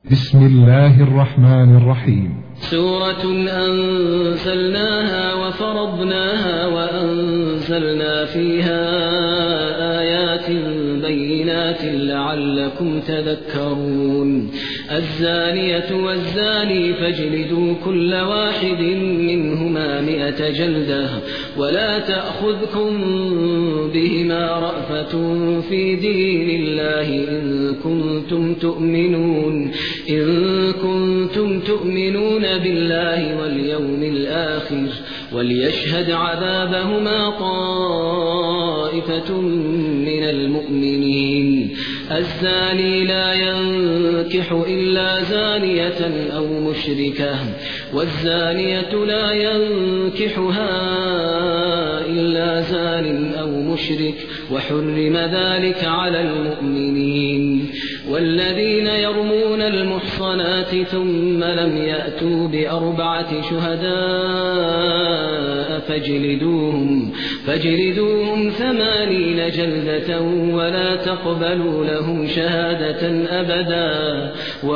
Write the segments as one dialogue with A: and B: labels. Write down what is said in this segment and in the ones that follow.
A: بسم الله الرحمن الرحيم.
B: سورة أنزلناها وفرضناها وأنزلنا فيها آيات بينات لعلكم تذكرون. الزانية والزاني فاجلدوا كل واحد منهما 100 جلدة ولا تأخذكم بهما رأفة في دين الله إن كنتم تؤمنون بالله واليوم الآخر وليشهد عذابهما طائفة من المؤمنين. الزاني لا ينكح إلا زانية أو مشركة والزانية لا ينكحها إلا زان أو مشرك وحرم ذلك على المؤمنين. والذين يرمون المحصنات ثم لم يأتوا ب4 شهداء فاجلدوهم 80 جلدة ولا تقبلوا لهم شهادة أبدا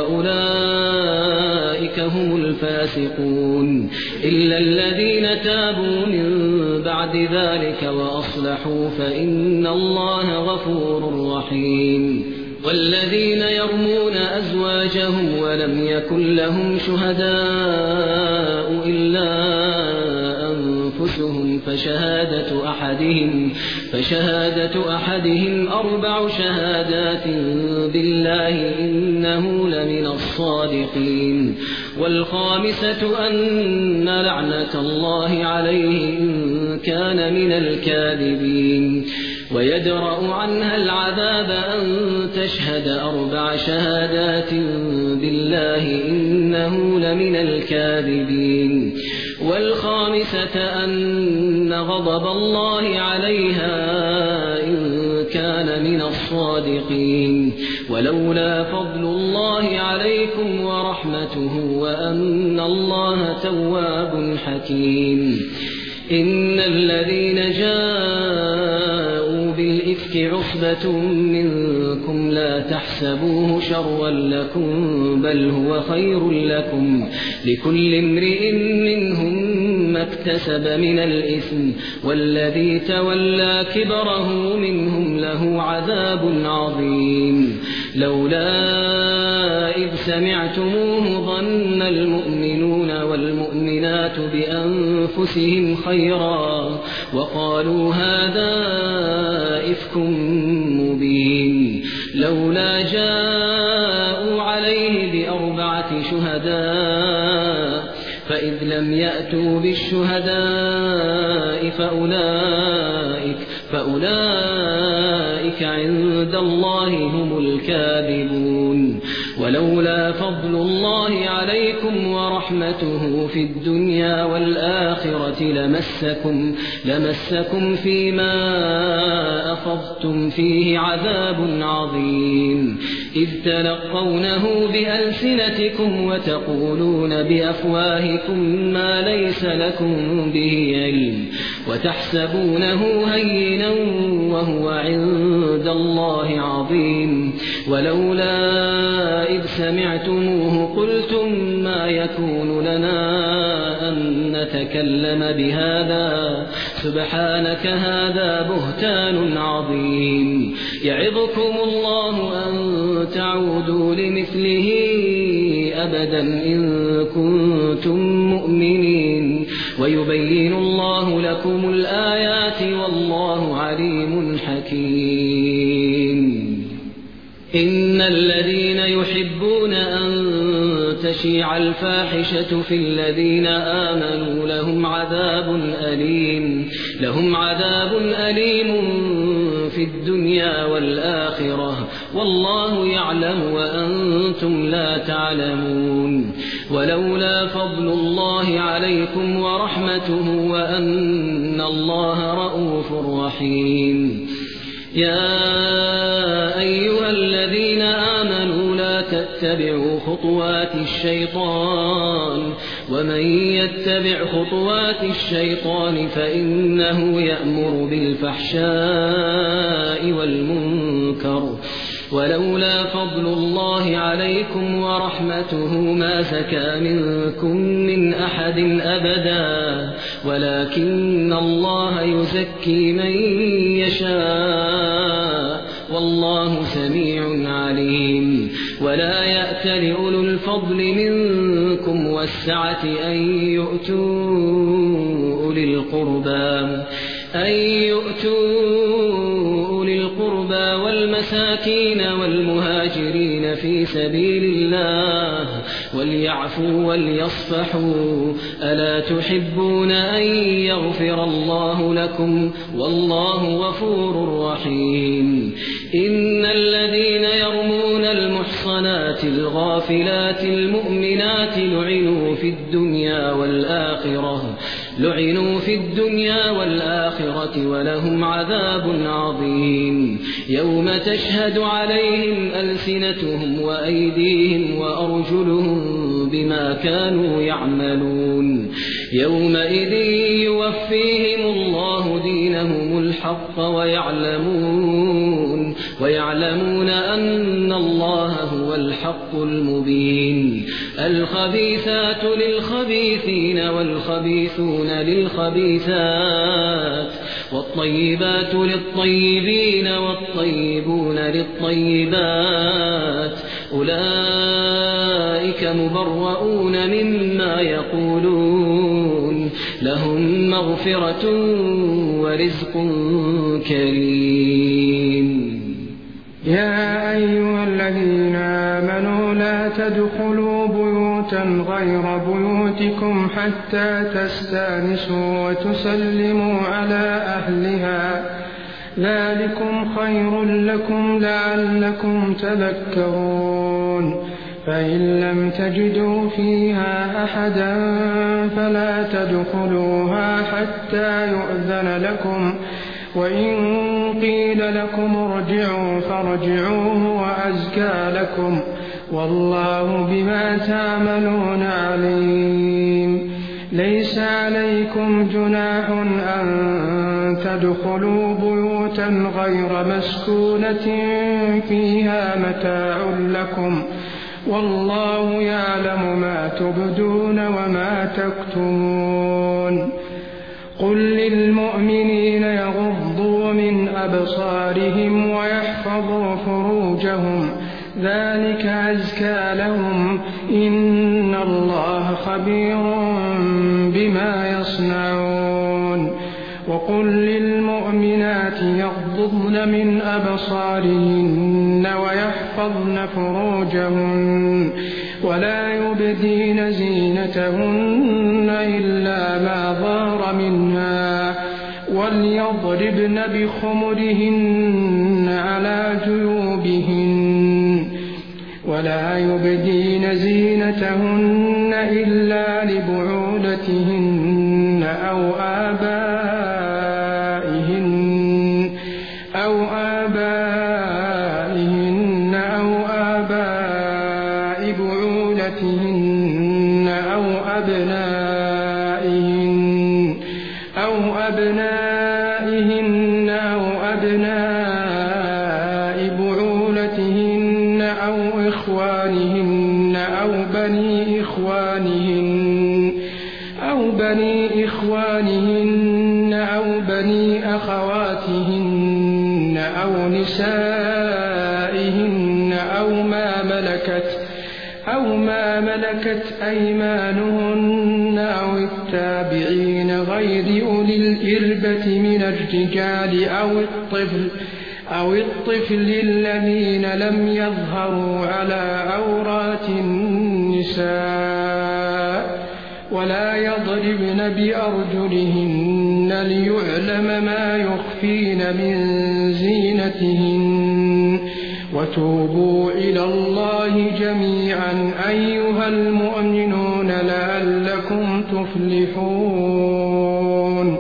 B: وأولئك هم الفاسقون إلا الذين تابوا من بعد ذلك وأصلحوا فإن الله غفور رحيم. والذين يرمون أزواجهم ولم يكن لهم شهداء إلا أنفسهم فشهادة أحدهم 4 شهادات بالله إنه لمن الصادقين. والخامسة أن لعنة الله عليه إن كان من الكاذبين. ويدرأ عنها العذاب أن تشهد 4 شهادات بالله إنه لمن الكاذبين. والخامسة أن غضب الله عليها إن كان من الصادقين. ولولا فضل الله عليكم ورحمته وأن الله تواب حكيم. إن الذين جاءوا بالإفك عصبة منكم لا تحسبوه شرا لكم بل هو خير لكم لكل امرئ منهم ما اكتسب من الإثم والذي تولى كبره منهم له عذاب عظيم. لولا إذ سمعتموه ظن المؤمنون والمؤمنات بأنفسهم خيرا وقالوا هذا إفك مبين. لولا جاءوا عليه ب4 شهداء فإذ لم يأتوا بالشهداء فأولئك عند الله هم الكاذبون. ولولا فضل الله عليكم ورحمته في الدنيا والآخرة لمسكم فيما أخذتم فيه عذاب عظيم. إذ تلقونه بألسنتكم وتقولون بأفواهكم ما ليس لكم به علم وتحسبونه هينا وهو عند الله عظيم. ولولا إذ سمعتموه قلتم ما يكون لنا أن نتكلم بهذا سبحانك هذا بهتان عظيم. يعظكم الله أن تعودوا لمثله أبدا إن كنتم مؤمنين ويبين الله لكم الآيات والله عليم حكيم. إن الذين يحبون أن تشيع الفاحشة في الذين آمنوا لهم عذاب أليم في الدنيا والآخرة والله يعلم وأنتم لا تعلمون. ولولا فضل الله عليكم ورحمته وأن الله رؤوف رحيم. يا أيها الذين آمنوا لا تتبعوا خطوات الشيطان ومن يتبع خطوات الشيطان فإنه يأمر بالفحشاء والمنكر ولولا فضل الله عليكم ورحمته ما زكى منكم من أحد أبدا ولكن الله يزكي من يشاء والله سميع عليم ولا يأتل أولو الفضل منكم والسعة أن يؤتوا أولي القربى والمساكين والمهاجرين في سبيل الله وليعفوا وليصفحوا ألا تحبون أن يغفر الله لكم والله غفور رحيم إن الذين يرمون المحصنات الغافلات المؤمنات لعنوا في الدنيا والآخرة ولهم عذاب عظيم يوم تشهد عليهم ألسنتهم وأيديهم وأرجلهم بما كانوا يعملون يومئذ يوفيهم الله دينهم الحق ويعلمون أن الله هو الحق المبين الخبيثات للخبيثين والخبيثون للخبيثات والطيبات للطيبين والطيبون للطيبات أولئك مبرؤون مما يقولون لهم مغفرة ورزق كريم
C: يا أيها الذين آمنوا لا تدخلوا بيوتا غير بيوتكم حتى تستأنسوا وتسلموا على أهلها ذلكم خير لكم لعلكم تذكرون فإن لم تجدوا فيها أحدا فلا تدخلوها حتى يؤذن لكم وإن قيل لكم ارجعوا فارجعوا وأزكى لكم والله بما تعملون عليم ليس عليكم جناح أن تدخلوا بيوتا غير مسكونة فيها متاع لكم والله يعلم ما تبدون وما تكتمون قل للمؤمنين يغضوا من أبصارهم ويحفظوا فروجهم ذلك أزكى لهم إن الله خبير بما يصنعون وقل للمؤمنات يغضضن من أبصارهن ويحفظن فروجهن ولا يبدين زينتهن إلا ما ظهر منها وليضربن بخمرهن على جيوبهن ولا يبدين زينتهن إلا لبعولتهن أو آبائهن أو آباء بعولتهن أو أبنائهن أو أبناء بعولتهن أو إخوانهن أو بني إخوانهن أو بني أخواتهن أو نسائهن أو ما ملكت أيمانهن أو التابعين غير أولي الإربة من الرجال أو الطفل الذين لم يظهروا على عورات النساء ولا يضربن بأرجلهن ليعلم ما يخفين من زينتهن وتوبوا إلى الله جميعا أيها المؤمنون لعلكم تفلحون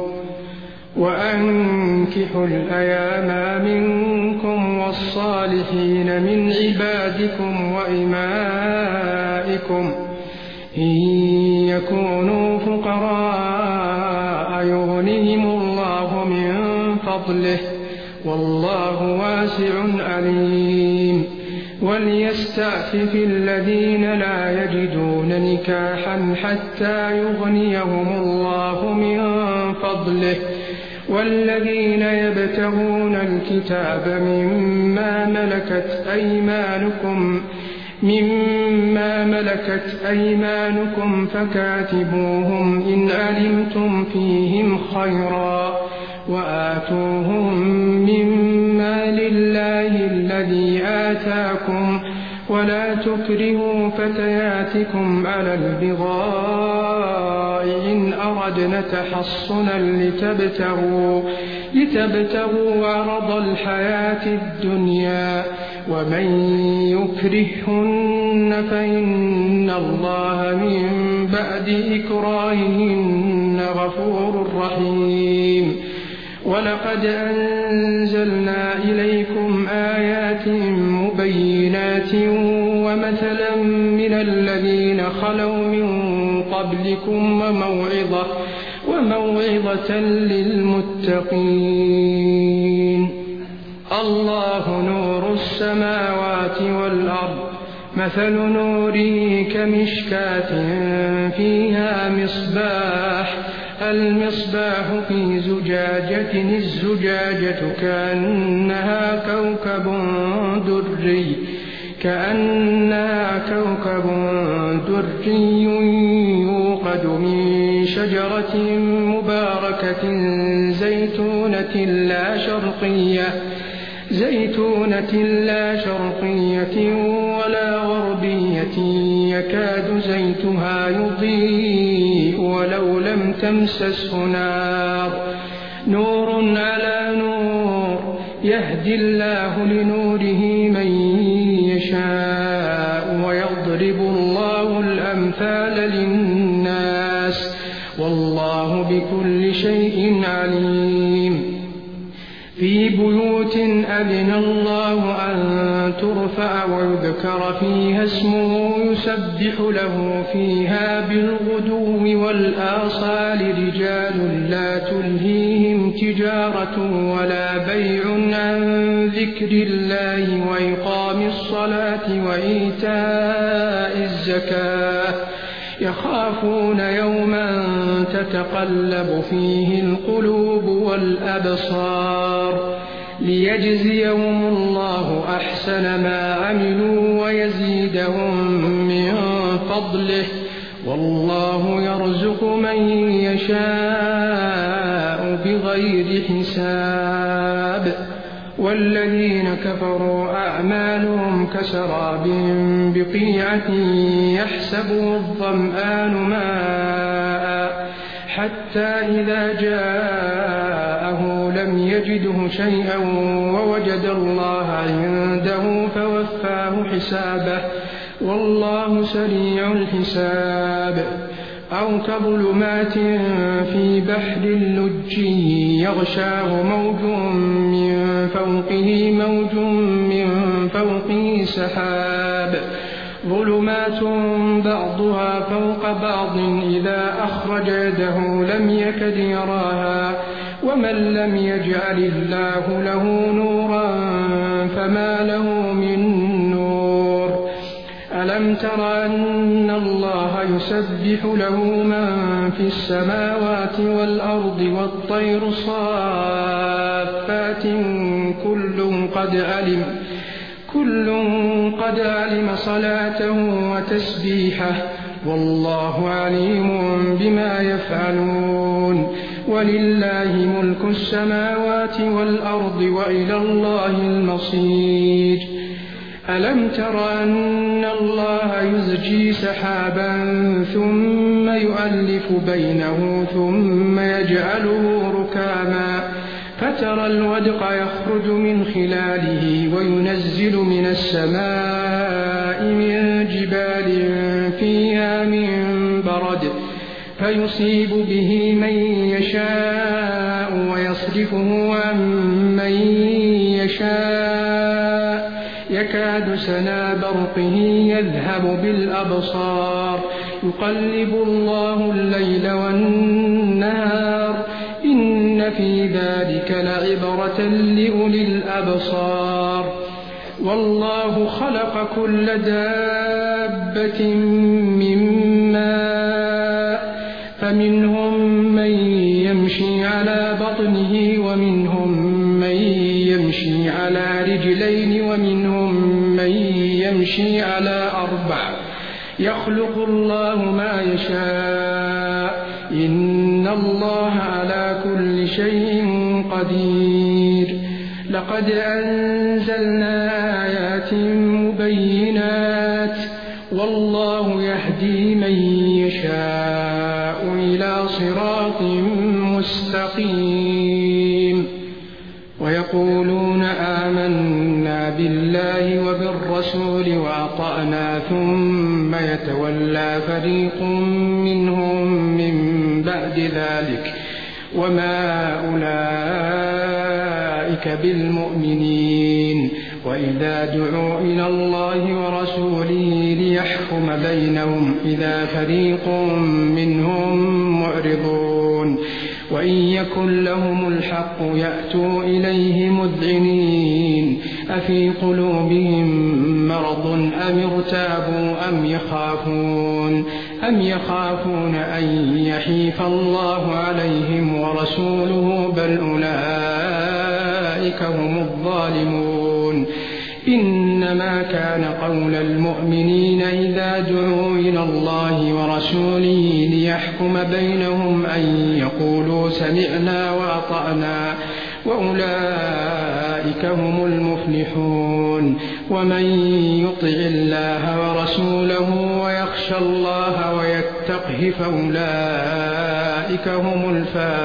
C: وأنكحوا الأيام منكم والصالحين من عبادكم وإمائكم إن يكونوا فقراء يغنهم الله من فضله والله واسع عليم وليستعفف الذين لا يجدون نكاحا حتى يغنيهم الله من فضله والذين يبتغون الكتاب مما ملكت أيمانكم فكاتبوهم إن علمتم فيهم خيرا وآتوهم مما لله الذي آتاكم ولا تكرهوا فتياتكم على البغاء إن أردنا تحصنا لتبتغوا عرض الحياة الدنيا ومن يكرههن فإن الله من بعد إكراههن غفور رحيم ولقد أنزلنا إليكم آيات مبينات ومثلا من الذين خلوا من قبلكم وموعظة للمتقين الله نور السماوات والأرض مثل نوره كمشكاة فيها مصباح المصباح في زجاجة الزجاجة كأنها كوكب دري يوقد من شجرة مباركة زيتونة لا شرقية ولا غربية يكاد زيتها يضيء ولو لم تمسسه نور على نور يهدي الله لنوره من يشاء ويضرب الله الأمثال للناس والله بكل شيء عليم في بيوت أذن الله أن ترفع ويذكر فيها اسمه يسبح له فيها بالغدو والآصال رجال لا تلهيهم تجارة ولا بيع عن ذكر الله وإقام الصلاة وإيتاء الزكاة يخافون يوما تتقلب فيه القلوب والأبصار ليجزيهم الله أحسن ما عملوا ويزيدهم من فضله والله يرزق من يشاء بغير حساب والذين كفروا أعمالهم كسراب بقيعة يحسبه الظمآن ماء حتى إذا جاءه لم يجده شيئا ووجد الله عنده فوفاه حسابه والله سريع الحساب أو كظلمات في بحر اللج يغشاه موج من فوقه سحاب ظلمات بعضها فوق بعض إذا أخرج يده لم يكد يراها ومن لم يجعل الله له نورا فما له من نور ألم تر أن الله يسبح له من في السماوات والأرض والطير صافات كل قد علم صلاته وتسبيحه والله عليم بما يفعلون ولله ملك السماوات والأرض وإلى الله المصير ألم تر أن الله يزجي سحابا ثم يؤلف بينه ثم يجعله ركاما فترى الودق يخرج من خلاله وينزل من السماء من جبال فيها من برد فيصيب به من يشاء ويصرفه عن من يشاء يكاد سنا برقه يذهب بالأبصار يقلب الله الليل والنهار إن في ذلك لعبرة لأولي الأبصار والله خلق كل دابة من ماء فمنهم من يمشي على بطنه ومنهم من يمشي على رجلين ومنهم من يمشي على 4 يخلق الله ما يشاء إن الله على كل شيء قدير لقد أنزلنا آيات مبينات والله يهدي من يشاء إلى صراط مستقيم ويقولون آمنا بالله وبالرسول وأطعنا ثم يتولى فريق منهم من بعد ذلك وما أولئك بالمؤمنين وإذا دعوا إلى الله ورسوله ليحكم بينهم إذا فريق منهم معرضون وإن يكن لهم الحق يأتوا إليه مذعنين أفي قلوبهم مرض أم ارتابوا أم يخافون أن يحيف الله عليهم ورسوله بل أولئك هم الظالمون إنما كان قول المؤمنين إذا دعوا إلى الله ورسوله ليحكم بينهم أن يقولوا سمعنا وأطعنا وأولئك هم المفلحون ومن يطع الله ورسوله ويخشى الله ويتقه فأولئك هم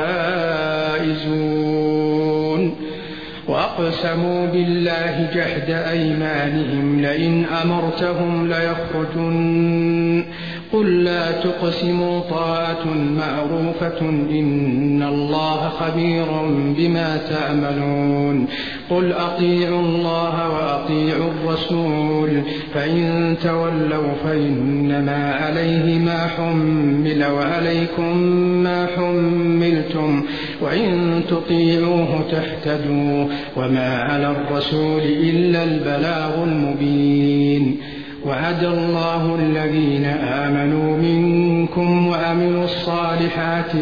C: الفائزون وأقسموا بالله جهد أيمانهم لئن أمرتهم ليخرجن قل لا تقسموا طاعة معروفة إن الله خبير بما تعملون قل أطيعوا الله وأطيعوا الرسول فإن تولوا فإنما عليه ما حمل وعليكم ما حملتم وإن تطيعوه تهتدوا وما على الرسول إلا البلاغ المبين وعد الله الذين آمنوا منكم وعملوا الصالحات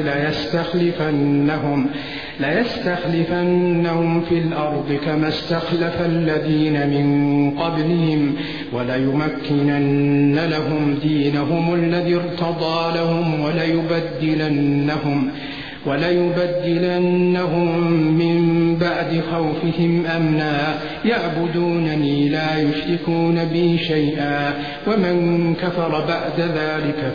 C: ليستخلفنهم في الأرض كما استخلف الذين من قبلهم وليمكنن لهم دينهم الذي ارتضى لهم وليبدلنهم من بعد خوفهم أمنا يعبدونني لا يشركون بي شيئا ومن كفر بعد ذلك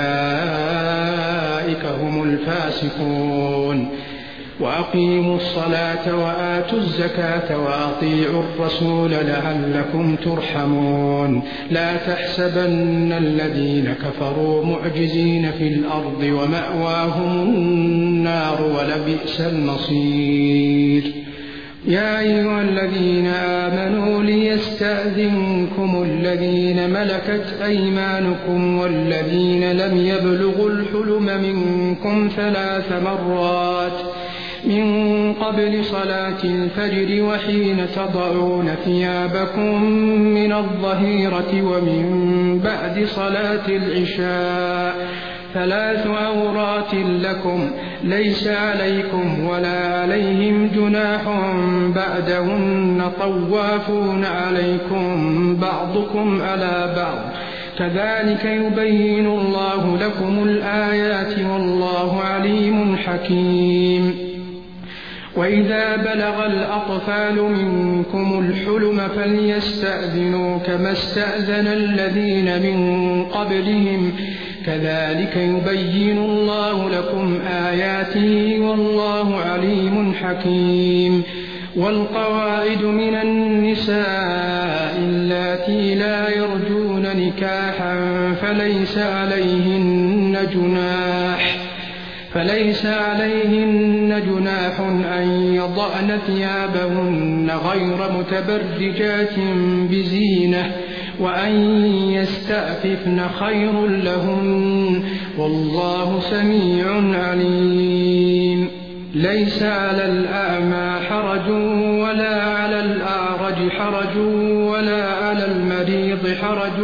C: فأولئك هم الفاسقون وأقيموا الصلاة وآتوا الزكاة وأطيعوا الرسول لعلكم ترحمون لا تحسبن الذين كفروا معجزين في الأرض ومأواهم النار ولبئس المصير يا أيها الذين آمنوا ليستأذنكم الذين ملكت أيمانكم والذين لم يبلغوا الحلم منكم 3 مرات من قبل صلاة الفجر وحين تضعون ثيابكم من الظهيرة ومن بعد صلاة العشاء 3 عورات لكم ليس عليكم ولا عليهم جناح بعدهن طوافون عليكم بعضكم على بعض كذلك يبين الله لكم الآيات والله عليم حكيم وإذا بلغ الأطفال منكم الحلم فليستأذنوا كما استأذن الذين من قبلهم كذلك يبين الله لكم آياته والله عليم حكيم والقواعد من النساء اللاتي لا يرجون نكاحا فليس عليهن جناح أن يضعن ثيابهن غير متبرجات بزينة وأن يستعففن خير لهن والله سميع عليم ليس على الأعمى حرج ولا على الأعرج حرج ولا على المريض حرج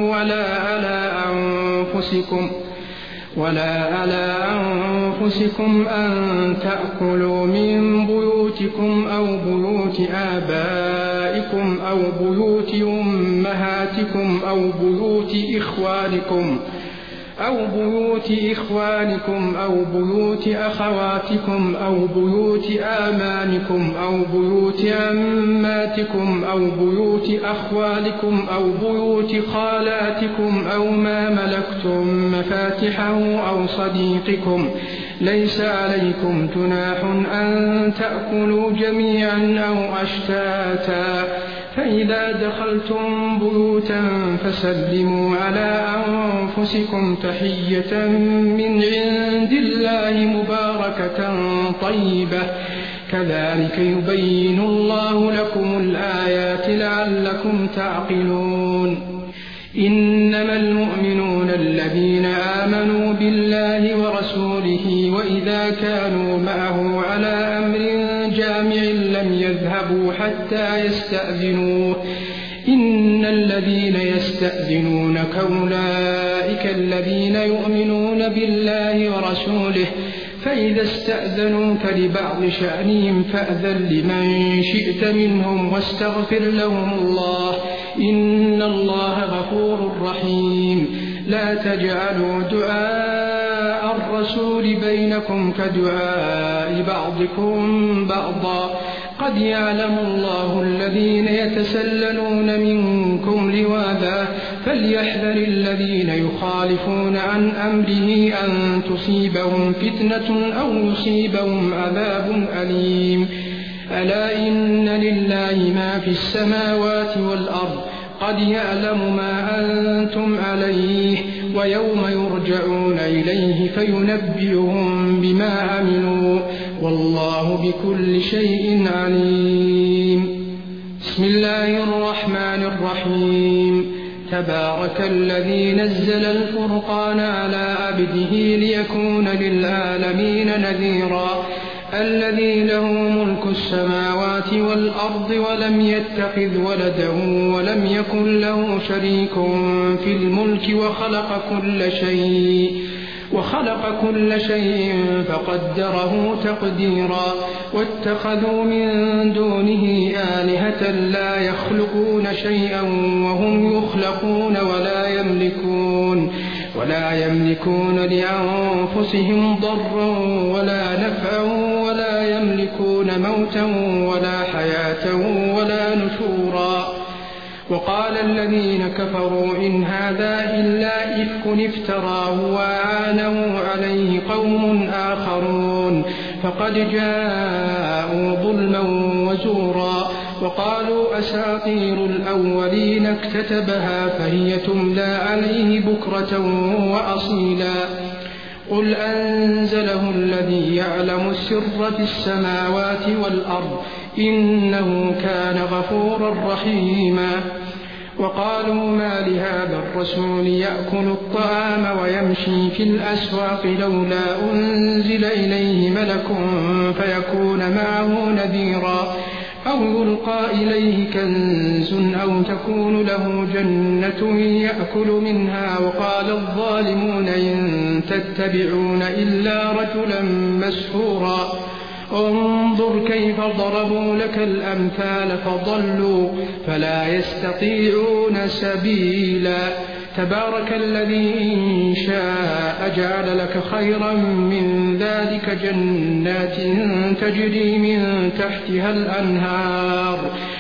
C: ولا على أنفسكم أن تأكلوا من بيوتكم أو بيوت آبائكم أو بيوت أمهاتكم أو بيوت إخوانكم أو بيوت أخواتكم أو بيوت آمانكم أو بيوت أماتكم أو بيوت أخوالكم أو بيوت خالاتكم أو ما ملكتم مفاتحه أو صديقكم. ليس عليكم جناح أن تأكلوا جميعا أو أشتاتا. فإذا دخلتم بيوتا فسلموا على أنفسكم تحية من عند الله مباركة طيبة. كذلك يبين الله لكم الآيات لعلكم تعقلون. إنما المؤمنون الذين آمنوا بالله ورسوله وإذا كانوا معه على أمر جامع لم يذهبوا حتى يستأذنوه. إن الذين يستأذنونك أولئك الذين يؤمنون بالله ورسوله. فإذا استأذنوك لبعض شأنهم فأذن لمن شئت منهم واستغفر لهم الله. إن الله غفور رحيم. لا تجعلوا دعاء الرسول بينكم كدعاء بعضكم بعضا. قد يعلم الله الذين يتسللون منكم لواذا فليحذر الذين يخالفون عن أمره أن تصيبهم فتنة أو يصيبهم عذاب أليم. ألا إن لله ما في السماوات والأرض. قد يعلم ما أنتم عليه ويوم يرجعون إليه فينبئهم بما عملوا والله بكل شيء عليم. بسم الله الرحمن الرحيم. تبارك الذي نزل الفرقان على عبده ليكون للعالمين نذيرا. الذي له ملك السماوات والأرض ولم يتخذ ولدا ولم يكن له شريك في الملك وخلق كل شيء فقدره تقديرا. واتخذوا من دونه آلهة لا يخلقون شيئا وهم يخلقون ولا يملكون لأنفسهم ضرا ولا نفعا ولا يملكون موتا ولا حياة ولا نشورا. وقال الذين كفروا إن هذا إلا إفك افتراه وأعانه عليه قوم آخرون فقد جاءوا ظلما وزورا. وقالوا أساطير الأولين اكتتبها فهي تملى عليه بكرة وأصيلا. قل أنزله الذي يعلم السر في السماوات والأرض إنه كان غفورا رحيما. وقالوا ما لهذا الرسول يأكل الطعام ويمشي في الأسواق لولا أنزل إليه ملك فيكون معه نذيرا أو يلقى إليه كنز أو تكون له جنة يأكل منها. وقال الظالمون إن تتبعون إلا رجلا مسحورا. انظر كيف ضربوا لك الأمثال فضلوا فلا يستطيعون سبيلا. تبارك الذي إن شاء جعل لك خيرا من ذلك جنات تجري من تحتها الأنهار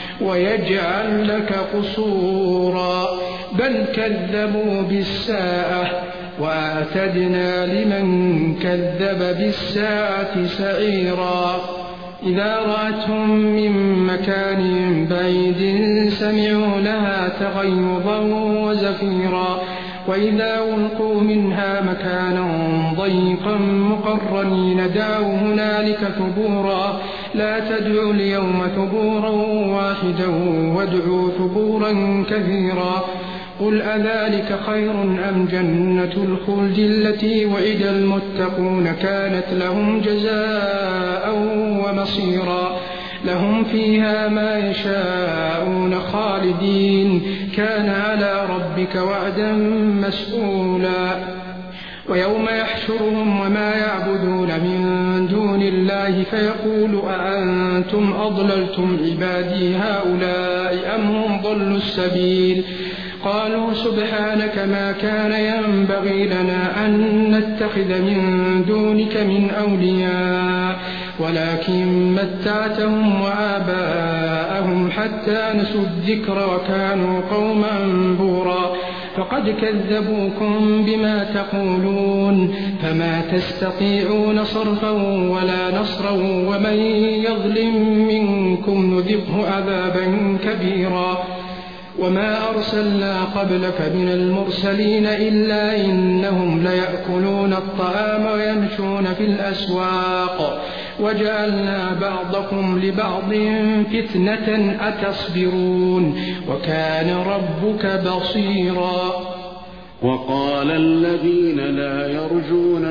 C: ويجعل لك قصورا. بل كذبوا بالساعة وأعتدنا لمن كذب بالساعة سعيرا. إذا رأتهم من مكان بعيد سمعوا لها تغيظا وزفيرا. وإذا ألقوا منها مكانا ضيقا مقرنين دعوا هنالك ثبورا. لا تدعوا اليوم ثبورا واحدا وادعوا ثبورا كثيرا. قل أذلك خير أم جنة الخلد التي وعد المتقون كانت لهم جزاء ومصيرا. لهم فيها ما يشاءون خالدين كان على ربك وعدا مسئولا ويوم يحشرهم وما يعبدون من دون الله فيقول أأنتم أضللتم عبادي هؤلاء أم هم ضلوا السبيل قالوا سبحانك ما كان ينبغي لنا أن نتخذ من دونك من أولياء ولكن متعتهم وآباءهم حتى نسوا الذكر وكانوا قوما بورا فقد كذبوكم بما تقولون فما تستطيعون صرفا ولا نصرا ومن يظلم منكم نذقه عذابا كبيرا وما أرسلنا قبلك من المرسلين إلا إنهم ليأكلون الطعام ويمشون في الأسواق وجعلنا بعضكم لبعض فتنة أتصبرون وكان ربك بصيرا
D: وقال الذين لا يرجون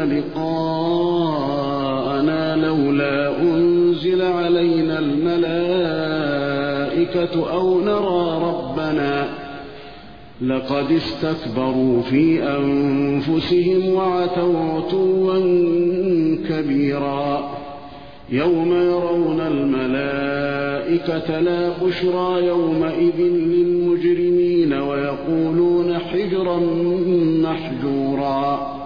D: لقاءنا لولا أنزل علينا الملائكة أو نرى ربنا لقد استكبروا في أنفسهم وعتوا عتوا كبيرا يوم يرون الملائكة لا بشرى يومئذ للمجرمين ويقولون حجرا محجورا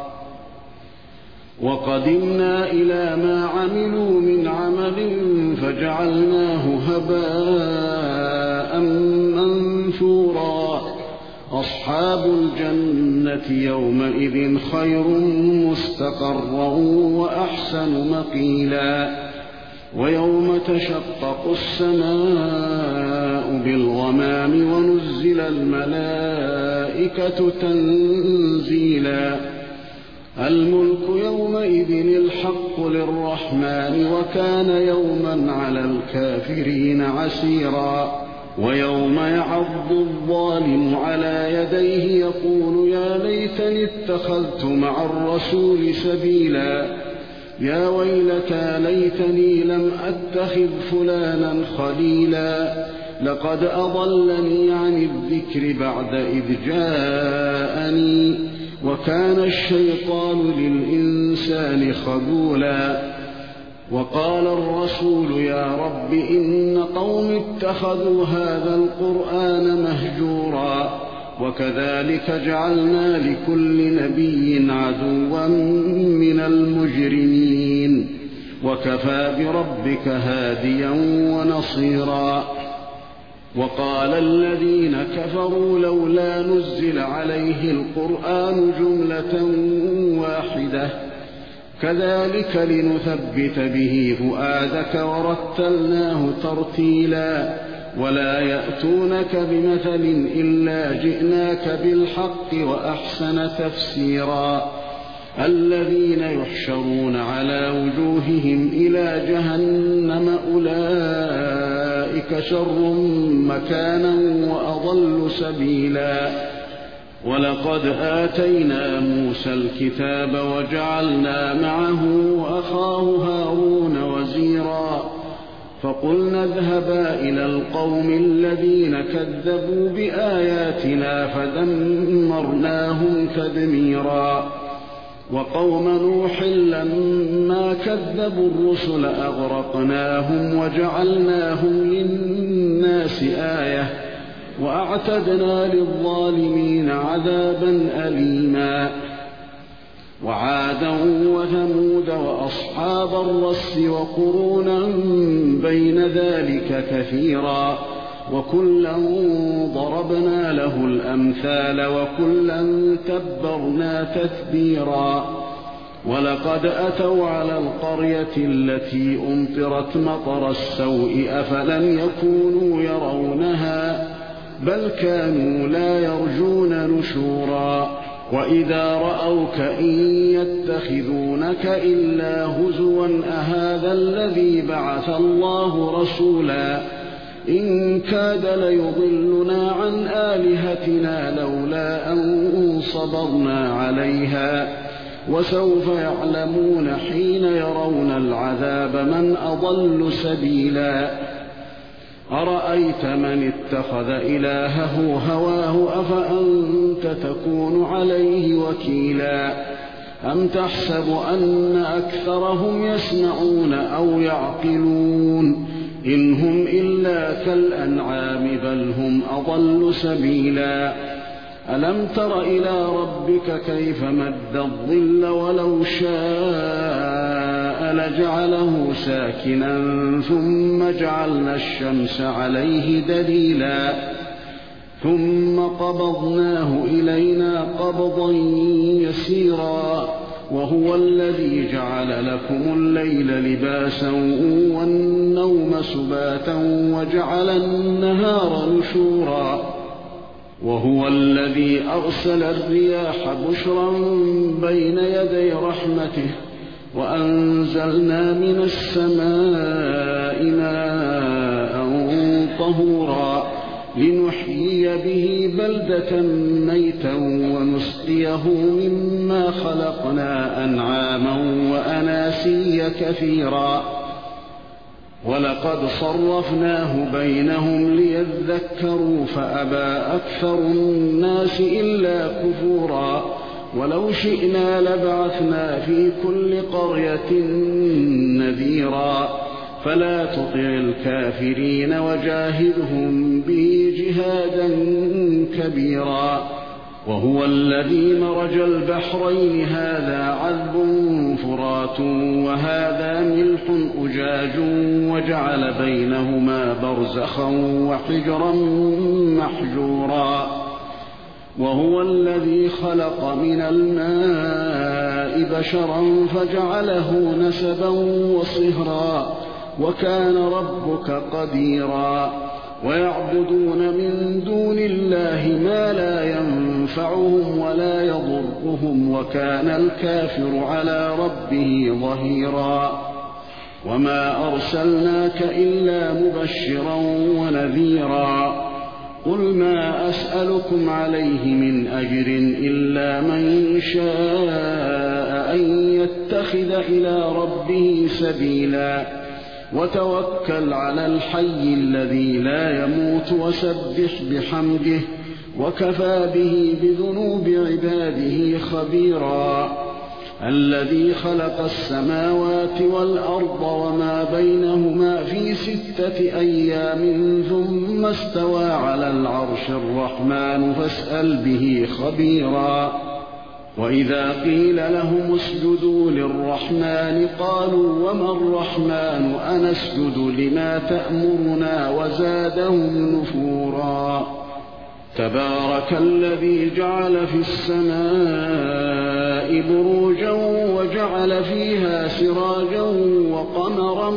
D: وقدمنا إلى ما عملوا من عمل فجعلناه هباء منثورا أصحاب الجنة يومئذ خير مستقرا وأحسن مقيلا ويوم تشقق السماء بالغمام ونزل الملائكة تنزيلا الملك يومئذ الحق للرحمن وكان يوما على الكافرين عسيرا ويوم يعض الظالم على يديه يقول يا ليتني اتخذت مع الرسول سبيلا يا ويلتى ليتني لم أتخذ فلانا خليلا لقد أضلني عن الذكر بعد إذ جاءني وكان الشيطان للإنسان خذولا وقال الرسول يا رب إن قوم اتخذوا هذا القرآن مهجورا وكذلك جعلنا لكل نبي عدوا من المجرمين وكفى بربك هاديا ونصيرا وقال الذين كفروا لولا نزل عليه القرآن جملة واحدة كذلك لنثبت به فؤادك ورتلناه ترتيلا ولا يأتونك بمثل إلا جئناك بالحق وأحسن تفسيرا الذين يحشرون على وجوههم إلى جهنم أولئك شر مكانا وأضل سبيلا ولقد آتينا موسى الكتاب وجعلنا معه أخاه هارون وزيرا فقلنا اذهبا إلى القوم الذين كذبوا بآياتنا فدمرناهم تدميرا وقوم نوح لما كذبوا الرسل أغرقناهم وجعلناهم للناس آية وأعتدنا للظالمين عذابا أليما وعادا وثمود وأصحاب الرس وقرونا بين ذلك كثيرا وكلا ضربنا له الأمثال وكلا تبرنا تتبيرا ولقد أتوا على القرية التي أمطرت مطر السوء أفلم يكونوا يرونها بل كانوا لا يرجون نشورا وإذا رأوك إن يتخذونك إلا هزوا أهذا الذي بعث الله رسولا إن كاد ليضلنا عن آلهتنا لولا أن صبرنا عليها وسوف يعلمون حين يرون العذاب من أضل سبيلا أرأيت من اتخذ إلهه هواه أفأنت تكون عليه وكيلا أم تحسب أن أكثرهم يسمعون أو يعقلون إن هم إلا كالأنعام بل هم أضل سبيلا ألم تر إلى ربك كيف مد الظل ولو شاء لجعله ساكنا ثم جعلنا الشمس عليه دليلا ثم قبضناه إلينا قبضا يسيرا وهو الذي جعل لكم الليل لباسا والنوم سباتا وجعل النهار نشورا وهو الذي أرسل الرياح بشرا بين يدي رحمته وأنزلنا من السماء ماء طهورا لنحيي به بلدة ميتا ونسقيه مما خلقنا أنعاما وأناسيا كثيرا ولقد صرفناه بينهم ليذكروا فأبى أكثر الناس إلا كفورا ولو شئنا لبعثنا في كل قرية نذيرا فلا تطع الكافرين وجاهدهم به جهادا كبيرا وهو الذي مرج البحرين هذا عذب فرات وهذا ملح أجاج وجعل بينهما برزخا وحجرا محجورا وهو الذي خلق من الماء بشرا فجعله نسبا وصهرا وكان ربك قديرا ويعبدون من دون الله ما لا ينفعهم ولا يضرهم وكان الكافر على ربه ظهيرا وما أرسلناك إلا مبشرا ونذيرا قل ما أسألكم عليه من أجر إلا من شاء أن يتخذ إلى ربه سبيلا وتوكل على الحي الذي لا يموت وسبح بحمده وكفى به بذنوب عباده خبيرا الذي خلق السماوات والأرض وما بينهما في 6 أيام ثم استوى على العرش الرحمن فاسأل به خبيرا وإذا قيل لهم اسجدوا للرحمن قالوا وما الرحمن أنسجد لما تأمرنا وزادهم نفورا تبارك الذي جعل في السماء بروجا وجعل فيها سراجا وقمرا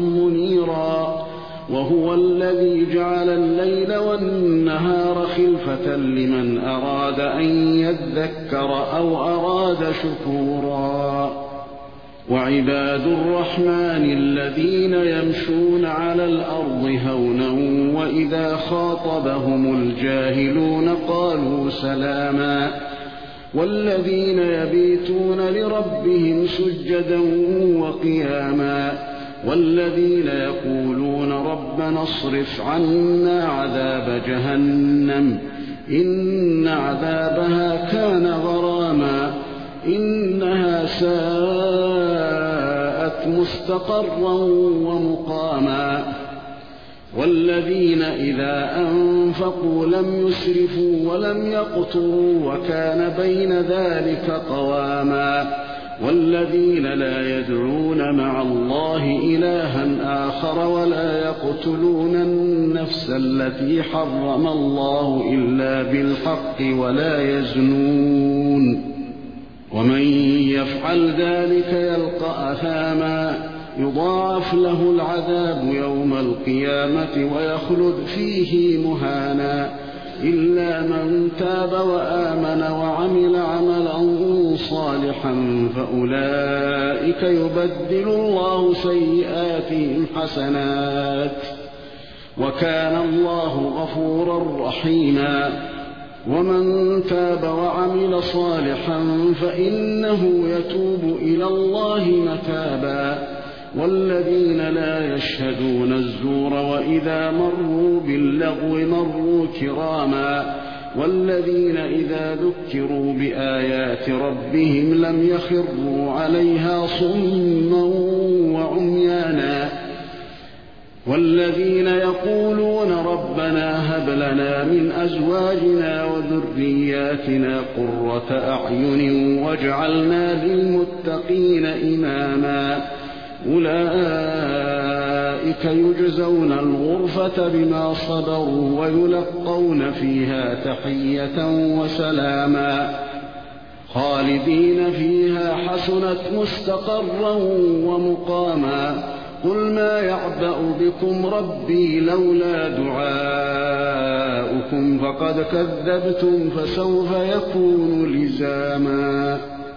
D: منيرا وهو الذي جعل الليل والنهار خلفة لمن أراد أن يذكر أو أراد شكورا وعباد الرحمن الذين يمشون على الأرض هونا وإذا خاطبهم الجاهلون قالوا سلاما والذين يبيتون لربهم سجدا وقياما والذين يقولون ربنا اصرف عنا عذاب جهنم إن عذابها كان غراما إنها ساءت مستقرا ومقاما والذين إذا أنفقوا لم يسرفوا ولم يقتروا وكان بين ذلك قواما والذين لا يدعون مع الله إلها آخر ولا يقتلون النفس التي حرم الله إلا بالحق ولا يزنون ومن يفعل ذلك يلقى أثاما يضاعف له العذاب يوم القيامة ويخلد فيه مهانا إلا من تاب وآمن وعمل عملا صالحا فأولئك يبدل الله سيئاتهم حسنات وكان الله غفورا رحيما ومن تاب وعمل صالحا فإنه يتوب إلى الله متابا والذين لا يشهدون الزور وإذا مروا باللغو مروا كراما والذين إذا ذكروا بآيات ربهم لم يخروا عليها صما وعميانا والذين يقولون ربنا هب لنا من أزواجنا وذرياتنا قرة أعين واجعلنا للمتقين إماما أولئك يجزون الغرفة بما صبروا ويلقون فيها تحية وسلاما خالدين فيها حسنت مستقرا ومقاما قل ما يعبأ بكم ربي لولا دعاؤكم فقد كذبتم فسوف يكون لزاما